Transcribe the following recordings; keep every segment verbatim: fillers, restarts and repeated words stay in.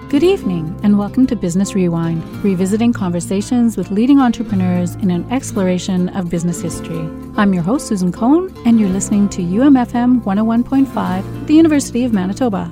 Good evening, and welcome to Business Rewind, revisiting conversations with leading entrepreneurs in an exploration of business history. I'm your host, Susan Cohn, and you're listening to U M F M one oh one point five, the University of Manitoba.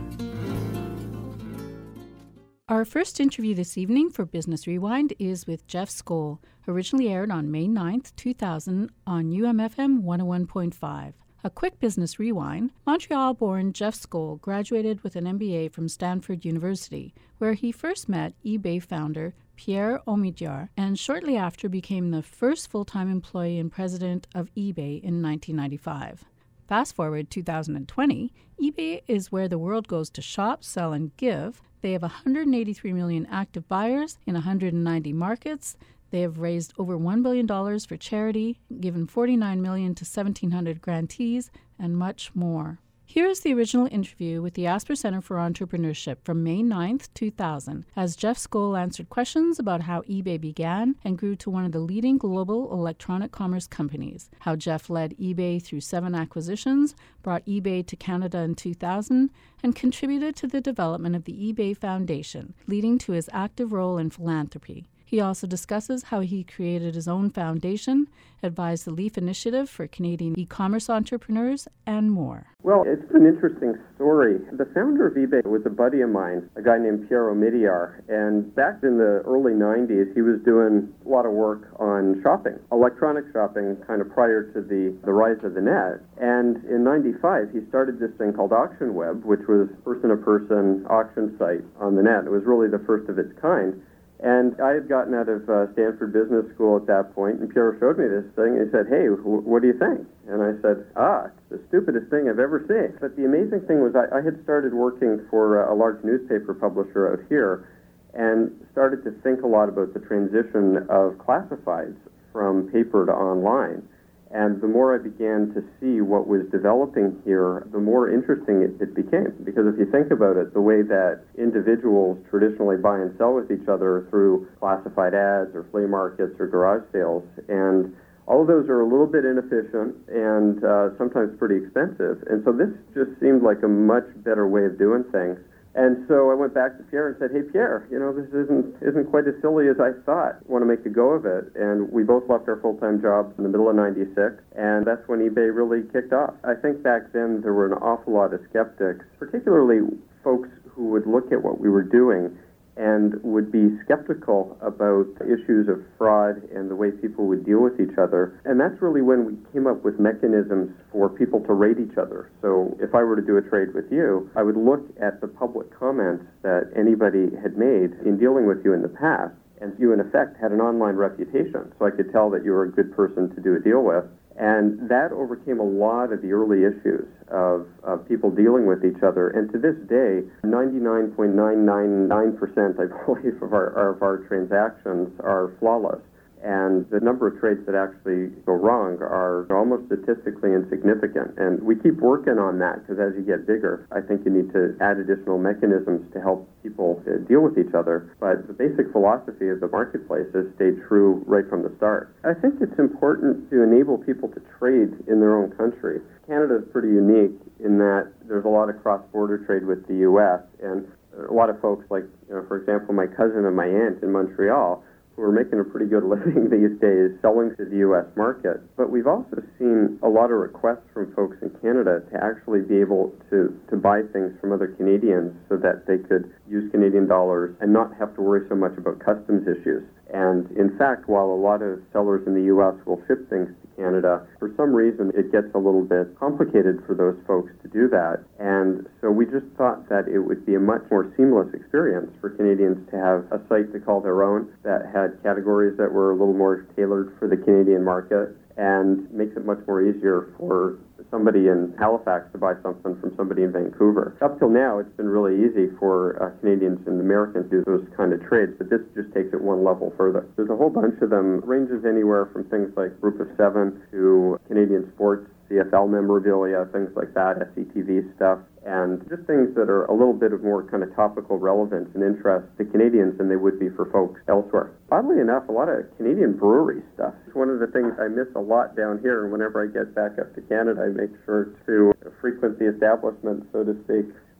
Our first interview this evening for Business Rewind is with Jeff Skoll, originally aired on May ninth, two thousand on U M F M one oh one point five. A quick business rewind, Montreal-born Jeff Skoll graduated with an M B A from Stanford University, where he first met eBay founder Pierre Omidyar, and shortly after became the first full-time employee and president of eBay in nineteen ninety-five. Fast forward two thousand twenty, eBay is where the world goes to shop, sell, and give. They have one hundred eighty-three million active buyers in one hundred ninety markets. They have raised over one billion dollars for charity, given forty-nine million dollars to seventeen hundred grantees, and much more. Here is the original interview with the Asper Center for Entrepreneurship from May ninth, two thousand, as Jeff Skoll answered questions about how eBay began and grew to one of the leading global electronic commerce companies, how Jeff led eBay through seven acquisitions, brought eBay to Canada in two thousand, and contributed to the development of the eBay Foundation, leading to his active role in philanthropy. He also discusses how he created his own foundation, advised the LEAF Initiative for Canadian e-commerce entrepreneurs, and more. Well, it's an interesting story. The founder of eBay was a buddy of mine, a guy named Pierre Omidyar, and back in the early nineties, he was doing a lot of work on shopping, electronic shopping, kind of prior to the, the rise of the net. And in ninety-five, he started this thing called AuctionWeb, which was person-to-person auction site on the net. It was really the first of its kind. And I had gotten out of uh, Stanford Business School at that point, and Pierre showed me this thing, and he said, hey, wh- what do you think? And I said, ah, it's the stupidest thing I've ever seen. But the amazing thing was I, I had started working for uh, a large newspaper publisher out here and started to think a lot about the transition of classifieds from paper to online. And the more I began to see what was developing here, the more interesting it, it became. Because if you think about it, the way that individuals traditionally buy and sell with each other through classified ads or flea markets or garage sales, and all of those are a little bit inefficient and uh, sometimes pretty expensive. And so this just seemed like a much better way of doing things. And so I went back to Pierre and said, hey, Pierre, you know, this isn't isn't quite as silly as I thought. I want to make a go of it. And we both left our full-time jobs in the middle of ninety-six, and that's when eBay really kicked off. I think back then there were an awful lot of skeptics, particularly folks who would look at what we were doing and would be skeptical about issues of fraud and the way people would deal with each other. And that's really when we came up with mechanisms for people to rate each other. So if I were to do a trade with you, I would look at the public comments that anybody had made in dealing with you in the past, and you in effect had an online reputation. So I could tell that you were a good person to do a deal with. And that overcame a lot of the early issues of, of people dealing with each other. And to this day, ninety-nine point nine nine nine percent, I believe, of our, of our transactions are flawless. And the number of trades that actually go wrong are almost statistically insignificant. And we keep working on that, because as you get bigger, I think you need to add additional mechanisms to help people uh, deal with each other. But the basic philosophy of the marketplace has stayed true right from the start. I think it's important to enable people to trade in their own country. Canada is pretty unique in that there's a lot of cross-border trade with the U S, and a lot of folks, like, you know, for example, my cousin and my aunt in Montreal, who are making a pretty good living these days selling to the U S market. But we've also seen a lot of requests from folks in Canada to actually be able to, to buy things from other Canadians so that they could use Canadian dollars and not have to worry so much about customs issues. And in fact, while a lot of sellers in the U S will ship things to Canada, for some reason it gets a little bit complicated for those folks to do that. And so we just thought that it would be a much more seamless experience for Canadians to have a site to call their own that had categories that were a little more tailored for the Canadian market, and makes it much more easier for somebody in Halifax to buy something from somebody in Vancouver. Up till now, it's been really easy for uh, Canadians and Americans to do those kind of trades, but this just takes it one level further. There's a whole bunch of them, ranges anywhere from things like Group of Seven to Canadian sports, C F L memorabilia, things like that, S C T V stuff, and just things that are a little bit of more kind of topical relevance and interest to Canadians than they would be for folks elsewhere. Oddly enough, a lot of Canadian brewery stuff. It's one of the things I miss a lot down here, and whenever I get back up to Canada, I make sure to frequent the establishment, so to speak.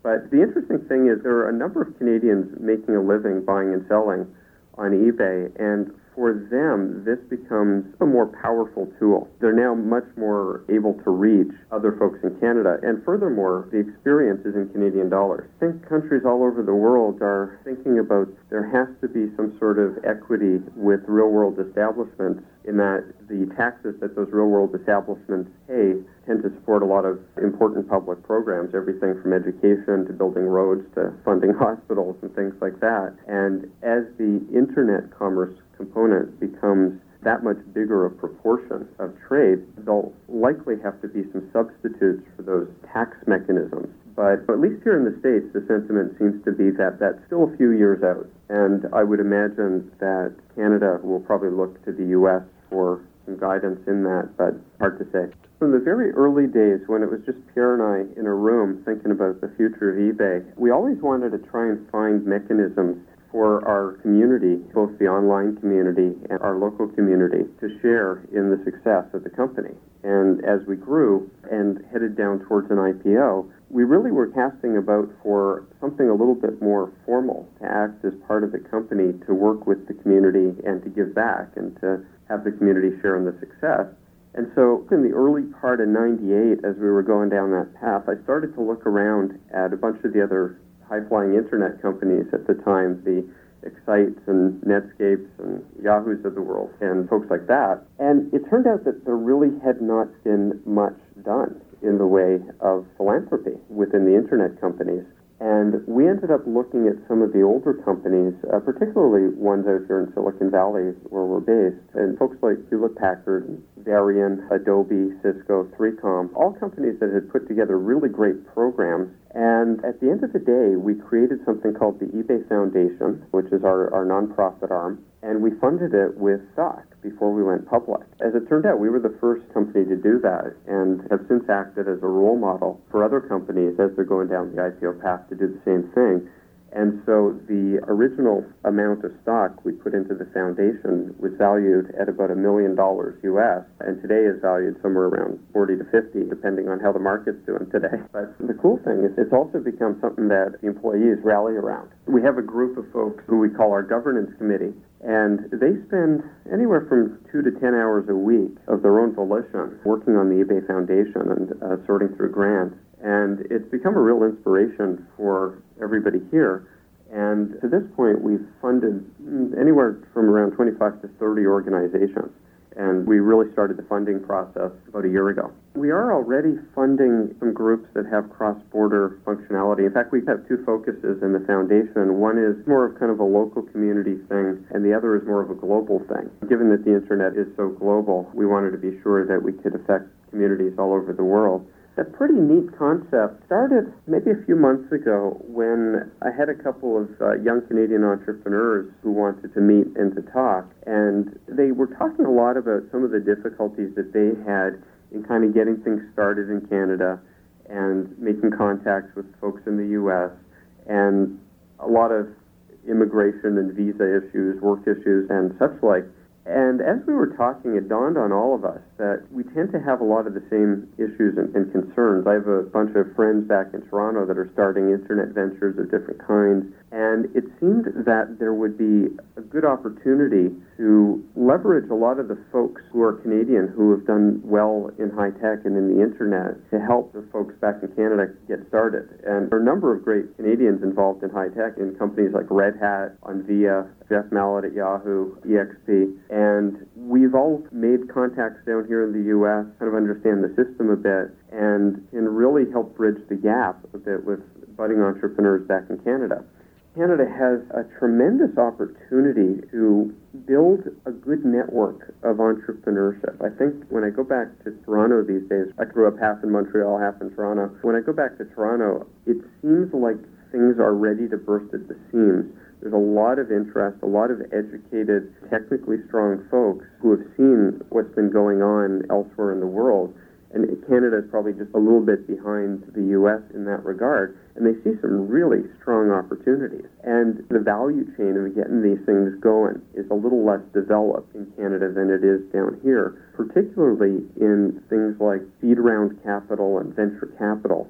But the interesting thing is there are a number of Canadians making a living buying and selling on eBay, and for them, this becomes a more powerful tool. They're now much more able to reach other folks in Canada, and furthermore, the experience is in Canadian dollars. I think countries all over the world are thinking about there has to be some sort of equity with real-world establishments in that the taxes that those real-world establishments pay tend to support a lot of important public programs, everything from education to building roads to funding hospitals and things like that. And as the internet commerce component becomes that much bigger a proportion of trade, there'll likely have to be some substitutes for those tax mechanisms. But at least here in the States, the sentiment seems to be that that's still a few years out. And I would imagine that Canada will probably look to the U S for some guidance in that, but hard to say. From the very early days, when it was just Pierre and I in a room thinking about the future of eBay, we always wanted to try and find mechanisms for our community, both the online community and our local community, to share in the success of the company. And as we grew and headed down towards an I P O, we really were casting about for something a little bit more formal, to act as part of the company, to work with the community and to give back and to have the community share in the success. And so in the early part of ninety-eight, as we were going down that path, I started to look around at a bunch of the other high-flying internet companies at the time, the Excites and Netscapes and Yahoos of the world and folks like that. And it turned out that there really had not been much done in the way of philanthropy within the internet companies. And we ended up looking at some of the older companies, uh, particularly ones out here in Silicon Valley where we're based, and folks like Hewlett-Packard, Varian, Adobe, Cisco, three com, all companies that had put together really great programs. And at the end of the day, we created something called the eBay Foundation, which is our, our nonprofit arm, and we funded it with stock before we went public. As it turned out, we were the first company to do that and have since acted as a role model for other companies as they're going down the I P O path to do the same thing. And so the original amount of stock we put into the foundation was valued at about a million dollars U S, and today is valued somewhere around forty to fifty, depending on how the market's doing today. But the cool thing is it's also become something that the employees rally around. We have a group of folks who we call our governance committee, and they spend anywhere from two to ten hours a week of their own volition working on the eBay Foundation and uh, sorting through grants. And it's become a real inspiration for everybody here. And to this point, we've funded anywhere from around twenty-five to thirty organizations. And we really started the funding process about a year ago. We are already funding some groups that have cross-border functionality. In fact, we have two focuses in the foundation. One is more of kind of a local community thing, and the other is more of a global thing. Given that the internet is so global, we wanted to be sure that we could affect communities all over the world. A pretty neat concept started maybe a few months ago when I had a couple of uh, young Canadian entrepreneurs who wanted to meet and to talk, and they were talking a lot about some of the difficulties that they had in kind of getting things started in Canada and making contacts with folks in the U S, and a lot of immigration and visa issues, work issues, and such like. And as we were talking, it dawned on all of us that we tend to have a lot of the same issues and, and concerns. I have a bunch of friends back in Toronto that are starting internet ventures of different kinds, and it seemed that there would be a good opportunity to leverage a lot of the folks who are Canadian who have done well in high tech and in the internet to help the folks back in Canada get started. And there are a number of great Canadians involved in high tech in companies like Red Hat, Onvia, Jeff Mallet at Yahoo, E X P. And we've all made contacts down here in the U S, kind of understand the system a bit, and can really help bridge the gap a bit with budding entrepreneurs back in Canada. Canada has a tremendous opportunity to build a good network of entrepreneurship. I think when I go back to Toronto these days, I grew up half in Montreal, half in Toronto. When I go back to Toronto, it seems like things are ready to burst at the seams. There's a lot of interest, a lot of educated, technically strong folks who have seen what's been going on elsewhere in the world. And Canada is probably just a little bit behind the U S in that regard. And they see some really strong opportunities. And the value chain of getting these things going is a little less developed in Canada than it is down here, particularly in things like seed round capital and venture capital.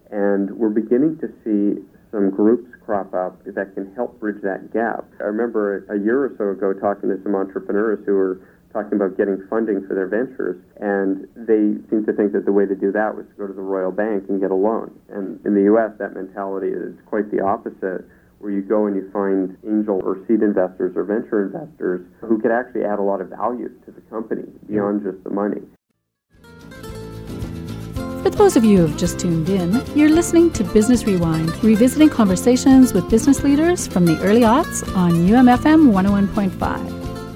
And we're beginning to see some groups crop up that can help bridge that gap. I remember a year or so ago talking to some entrepreneurs who were talking about getting funding for their ventures, and they seemed to think that the way to do that was to go to the Royal Bank and get a loan. And in the U S, that mentality is quite the opposite, where you go and you find angel or seed investors or venture investors who could actually add a lot of value to the company beyond just the money. For those of you who have just tuned in, you're listening to Business Rewind, revisiting conversations with business leaders from the early aughts on U M F M one oh one point five.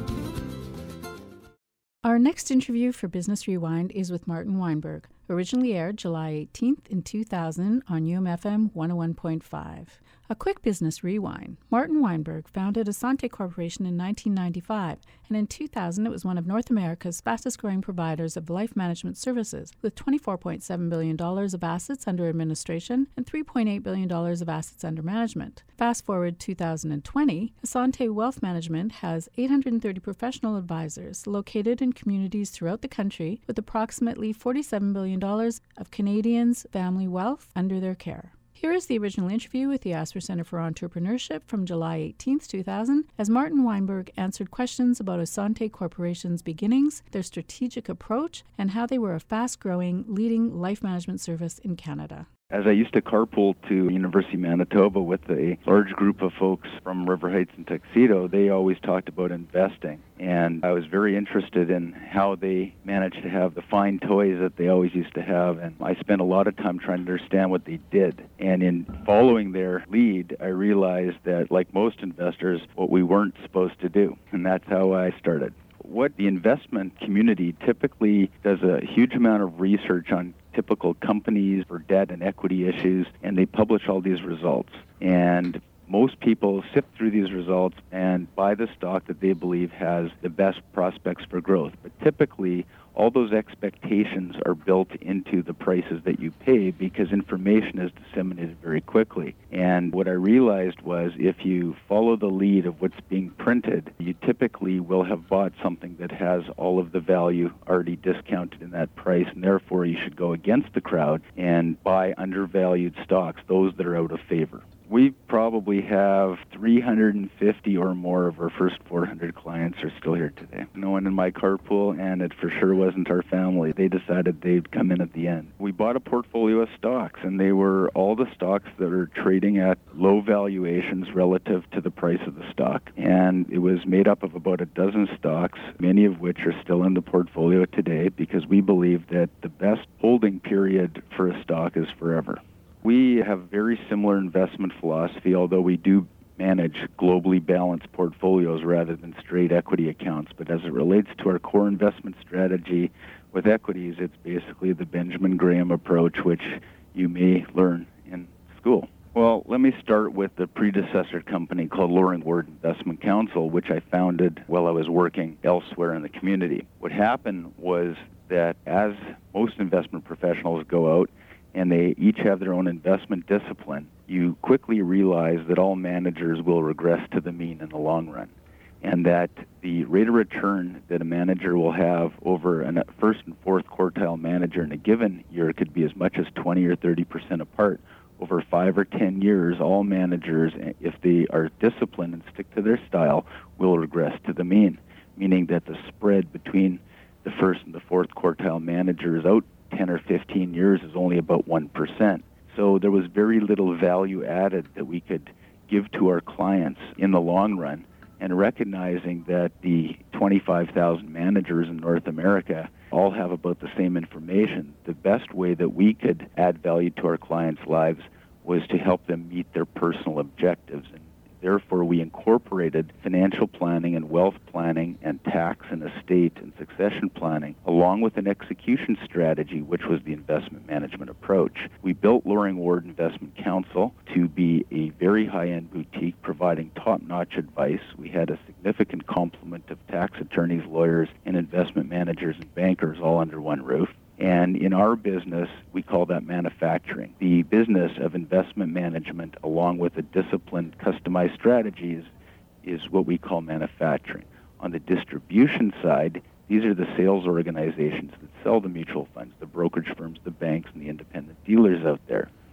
Our next interview for Business Rewind is with Martin Weinberg, originally aired July eighteenth in two thousand on U M F M one oh one point five. A quick business rewind. Martin Weinberg founded Asante Corporation in nineteen ninety-five, and in two thousand it was one of North America's fastest-growing providers of life management services, with twenty-four point seven billion dollars of assets under administration and three point eight billion dollars of assets under management. Fast forward two thousand twenty, Asante Wealth Management has eight hundred thirty professional advisors located in communities throughout the country, with approximately forty-seven billion dollars of Canadians' family wealth under their care. Here is the original interview with the Asper Centre for Entrepreneurship from July eighteenth, two thousand, as Martin Weinberg answered questions about Asante Corporation's beginnings, their strategic approach, and how they were a fast-growing, leading life management service in Canada. As I used to carpool to University of Manitoba with a large group of folks from River Heights and Tuxedo, they always talked about investing. And I was very interested in how they managed to have the fine toys that they always used to have. And I spent a lot of time trying to understand what they did. And in following their lead, I realized that, like most investors, what we weren't supposed to do. And that's how I started. What the investment community typically does a huge amount of research on typical companies for debt and equity issues, and they publish all these results. And most people sift through these results and buy the stock that they believe has the best prospects for growth. But typically, all those expectations are built into the prices that you pay because information is disseminated very quickly. And what I realized was if you follow the lead of what's being printed, you typically will have bought something that has all of the value already discounted in that price, and therefore you should go against the crowd and buy undervalued stocks, those that are out of favor. We probably have three hundred fifty or more of our first four hundred clients are still here today. No one in my carpool, and it for sure wasn't our family. They decided they'd come in at the end. We bought a portfolio of stocks, and they were all the stocks that are trading at low valuations relative to the price of the stock. And it was made up of about a dozen stocks, many of which are still in the portfolio today because we believe that the best holding period for a stock is forever. We have very similar investment philosophy, although we do manage globally balanced portfolios rather than straight equity accounts. But as it relates to our core investment strategy with equities, it's basically the Benjamin Graham approach, which you may learn in school. Well, let me start with the predecessor company called Loring Ward Investment Counsel, which I founded while I was working elsewhere in the community. What happened was that as most investment professionals go out, and they each have their own investment discipline, you quickly realize that all managers will regress to the mean in the long run, and that the rate of return that a manager will have over a first and fourth quartile manager in a given year could be as much as twenty or thirty percent apart. Over five or ten years, all managers, if they are disciplined and stick to their style, will regress to the mean, meaning that the spread between the first and the fourth quartile managers out ten or fifteen years is only about one percent. So there was very little value added that we could give to our clients in the long run, and recognizing that the twenty-five thousand managers in North America all have about the same information, the best way that we could add value to our clients' lives was to help them meet their personal objectives. And therefore, we incorporated financial planning and wealth planning and tax and estate and succession planning, along with an execution strategy, which was the investment management approach. We built Loring Ward Investment Counsel to be a very high-end boutique providing top-notch advice. We had a significant complement of tax attorneys, lawyers, and investment managers and bankers all under one roof. And in our business, we call that manufacturing. The business of investment management, along with a disciplined, customized strategies, is what we call manufacturing. On the distribution side, these are the sales organizations that sell the mutual funds, the brokerage firms, the banks, and the independent dealers out there.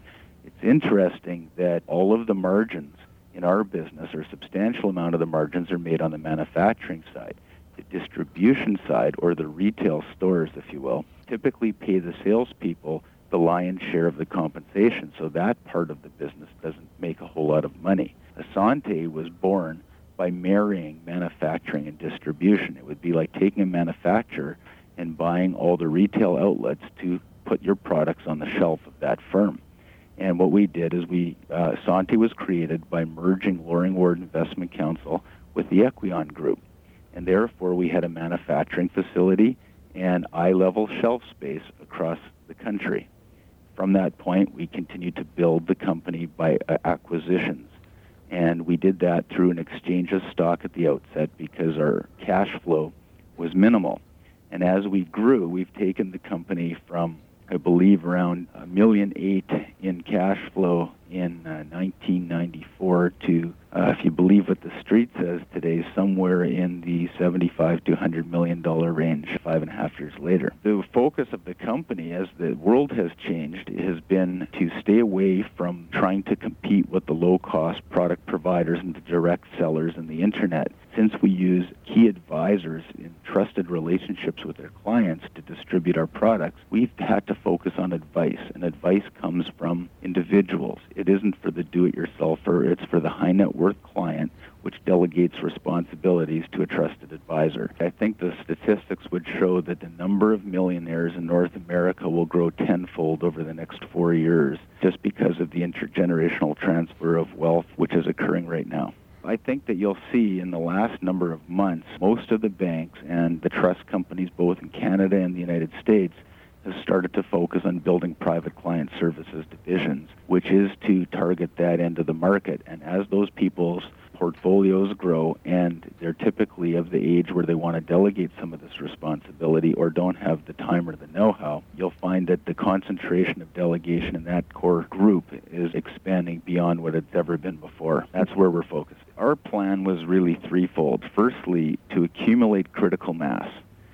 It's interesting that all of the margins in our business, or a substantial amount of the margins, are made on the manufacturing side. The distribution side, or the retail stores, if you will, typically pay the salespeople the lion's share of the compensation, so that part of the business doesn't make a whole lot of money. Asante was born by marrying manufacturing and distribution. It would be like taking a manufacturer and buying all the retail outlets to put your products on the shelf of that firm. And what we did is we, uh, Asante was created by merging Loring Ward Investment Council with the Equion Group. And therefore we had a manufacturing facility and eye-level shelf space across the country. From that point, we continued to build the company by uh, acquisitions. And we did that through an exchange of stock at the outset because our cash flow was minimal. And as we grew, we've taken the company from, I believe, around a million eight in cash flow in uh, nineteen ninety-four to, uh, if you believe what the street says today, somewhere in the seventy-five to one hundred million dollar range five and a half years later. The focus of the company, as the world has changed, has been to stay away from trying to compete with the low-cost product providers and the direct sellers and the internet. Since we use key advisors in trusted relationships with their clients to distribute our products, we've had to focus on advice, and advice comes from individuals. It isn't for the do-it-yourselfer, it's for the high-net-worth client, which delegates responsibilities to a trusted advisor. I think the statistics would show that the number of millionaires in North America will grow tenfold over the next four years just because of the intergenerational transfer of wealth which is occurring right now. I think that you'll see in the last number of months, most of the banks and the trust companies, both in Canada and the United States, have started to focus on building private client services divisions, which is to target that end of the market. And as those people's portfolios grow, and they're typically of the age where they want to delegate some of this responsibility or don't have the time or the know-how, you'll find that the concentration of delegation in that core group is expanding beyond what it's ever been before. That's where we're focused. Our plan was really threefold. Firstly, to accumulate critical mass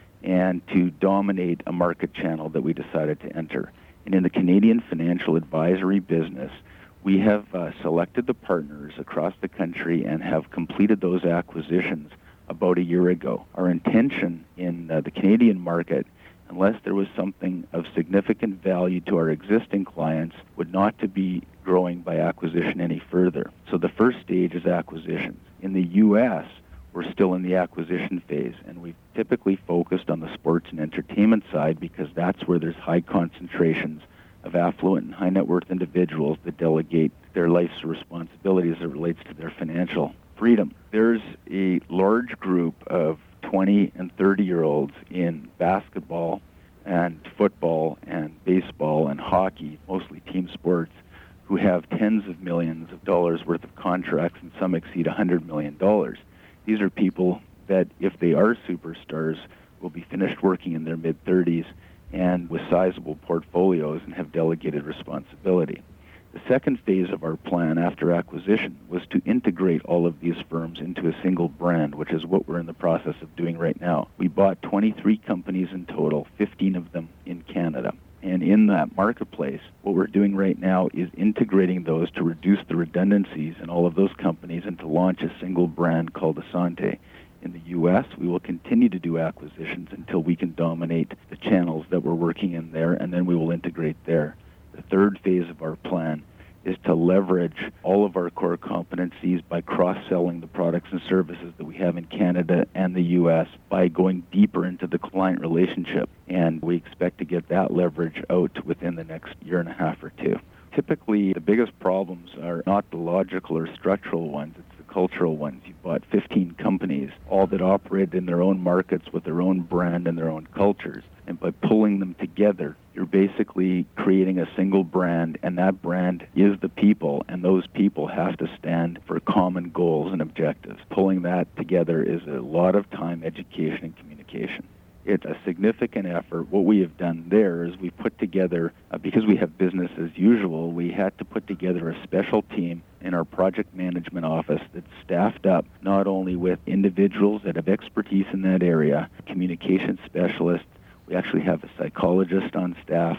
and to dominate a market channel that we decided to enter. And in the Canadian financial advisory business, we have uh, selected the partners across the country and have completed those acquisitions about a year ago. Our intention in uh, the Canadian market, unless there was something of significant value to our existing clients, would not to be growing by acquisition any further. So the first stage is acquisitions. In the U S, we're still in the acquisition phase, and we've typically focused on the sports and entertainment side because that's where there's high concentrations of affluent and high-net-worth individuals that delegate their life's responsibilities as it relates to their financial freedom. There's a large group of twenty and thirty-year-olds in basketball and football and baseball and hockey, mostly team sports, who have tens of millions of dollars worth of contracts, and some exceed one hundred million dollars. These are people that, if they are superstars, will be finished working in their mid-thirties and with sizable portfolios and have delegated responsibility. The second phase of our plan after acquisition was to integrate all of these firms into a single brand, which is what we're in the process of doing right now. We bought twenty-three companies in total, fifteen of them in Canada. And in that marketplace, what we're doing right now is integrating those to reduce the redundancies in all of those companies and to launch a single brand called Asante. In the U S, we will continue to do acquisitions until we can dominate the channels that we're working in there, and then we will integrate there. The third phase of our plan is to leverage all of our core competencies by cross-selling the products and services that we have in Canada and the U S by going deeper into the client relationship. And we expect to get that leverage out within the next year and a half or two. Typically, the biggest problems are not the logical or structural ones, it's the cultural ones. You bought fifteen companies, all that operate in their own markets with their own brand and their own cultures. And by pulling them together, you're basically creating a single brand, and that brand is the people, and those people have to stand for common goals and objectives. Pulling that together is a lot of time, education, and communication. It's a significant effort. What we have done there is we've put together, uh, because we have business as usual, we had to put together a special team in our project management office that's staffed up not only with individuals that have expertise in that area, communication specialists. We actually have a psychologist on staff.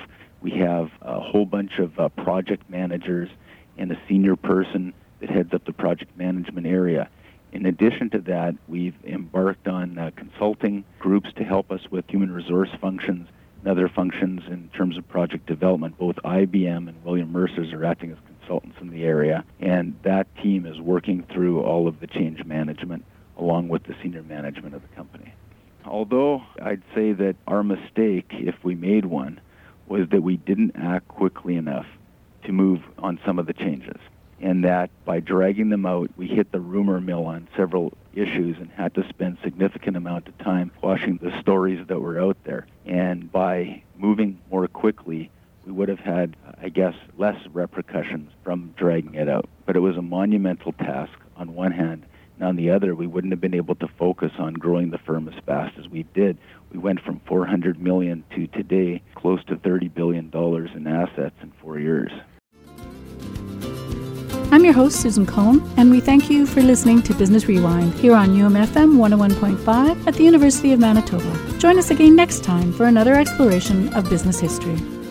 We have a whole bunch of uh, project managers and a senior person that heads up the project management area. In addition to that, we've embarked on uh, consulting groups to help us with human resource functions and other functions in terms of project development. Both I B M and William Mercer's are acting as consultants in the area, and that team is working through all of the change management along with the senior management of the company. Although I'd say that our mistake, if we made one, was that we didn't act quickly enough to move on some of the changes, and that by dragging them out, we hit the rumor mill on several issues and had to spend significant amount of time quashing the stories that were out there. And by moving more quickly, we would have had, I guess, less repercussions from dragging it out. But it was a monumental task on one hand, and on the other, we wouldn't have been able to focus on growing the firm as fast as we did. We went from four hundred million dollars to today close to thirty billion dollars in assets in four years. I'm your host, Susan Cohn, and we thank you for listening to Business Rewind here on U M F M one oh one point five at the University of Manitoba. Join us again next time for another exploration of business history.